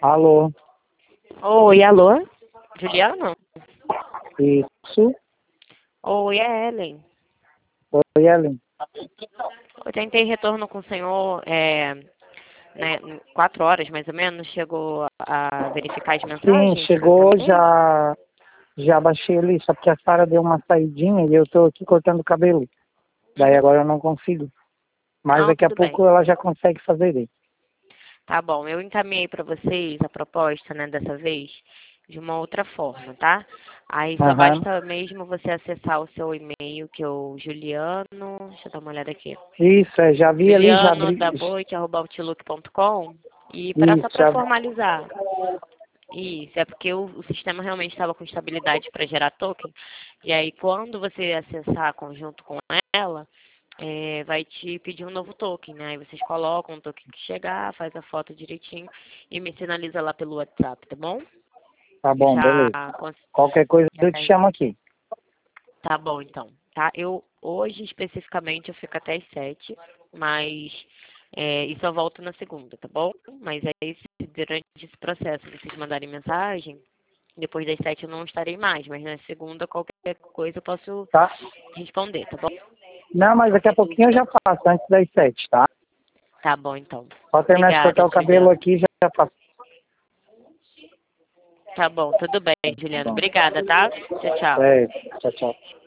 Alô, Oi, alô? Juliano? isso. Oi, é Ellen. Oi, Ellen. Eu tentei retorno com o senhor, né, 4 horas mais ou menos, chegou a verificar as Sim, mensagens que eu chegou, encaminhei? já baixei ali, só porque a Sara deu uma saidinha e eu tô aqui cortando o cabelo. Daí Uhum. agora eu não consigo. Mas Não, daqui a tudo bem. pouco ela já consegue fazer aí. Tá bom, eu encaminhei para vocês a proposta, né, dessa vez, de uma outra forma, tá? Aí só Aham. basta mesmo você acessar o seu e-mail, que é o Juliano, deixa eu dar uma olhada aqui. Isso, já vi ali, já abri. julianodaboite@outlook.com e só Isso, para já. formalizar. Isso, é porque o sistema realmente estava com estabilidade para gerar token. E aí, quando você acessar conjunto com ela, vai te pedir um novo token, né? Aí vocês colocam o token que chegar, faz a foto direitinho e me sinaliza lá pelo WhatsApp, tá bom? Tá Eu bom, já beleza. Qualquer coisa eu te chamo aqui. Tá bom, então. Tá? Eu, hoje, especificamente, eu fico até as 7, mas e só volto na segunda, tá bom? Mas aí, se durante esse processo vocês mandarem mensagem, depois das 7 eu não estarei mais, mas na segunda, qualquer coisa eu posso Tá? responder, tá bom? Não, mas daqui a Qualquer pouquinho eu dúvida. já faço, antes das 7, tá? Tá bom, então. Pode terminar de cortar Obrigada, o cabelo Juliano. aqui e já faço. Tá bom, tudo bem, Tá Juliano. bom. Obrigada, tá? Tchau, tchau. É, tchau, tchau.